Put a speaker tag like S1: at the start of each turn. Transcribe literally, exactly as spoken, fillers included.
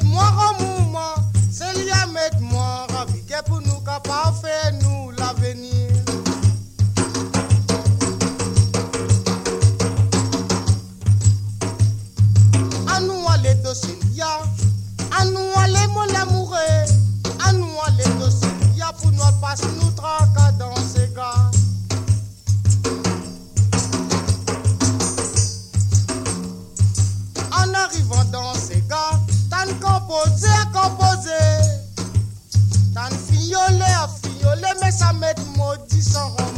S1: moi au moment, c'est lui à mettre moi ravi pour nous capables faire nous l'avenir. À nous aller de Célia, à nous aller mon amoureux, à nous aller de Célia pour nous passer nous tracas dans ces gars. En arrivant dans ces gars, t'as composé à composer, t'as fiolé à fioler, mais ça m'aide maudit sans roman.